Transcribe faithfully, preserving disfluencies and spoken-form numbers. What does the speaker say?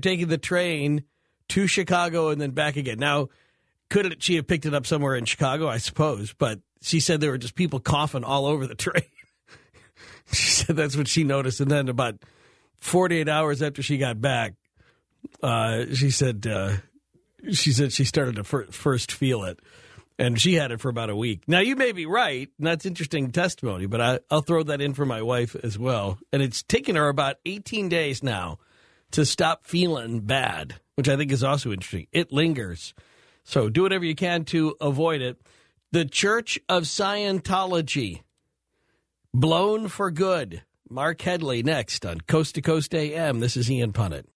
taking the train to Chicago and then back again. Now, couldn't she have picked it up somewhere in Chicago? I suppose. But she said there were just people coughing all over the train. She said that's what she noticed. And then about forty-eight hours after she got back, uh, she said uh, she said she started to fir- first feel it. And she had it for about a week. Now, you may be right, and that's interesting testimony, but I, I'll throw that in for my wife as well. And it's taken her about eighteen days now to stop feeling bad, which I think is also interesting. It lingers. So do whatever you can to avoid it. The Church of Scientology, blown for good. Mark Headley next on Coast to Coast A M. This is Ian Punnett.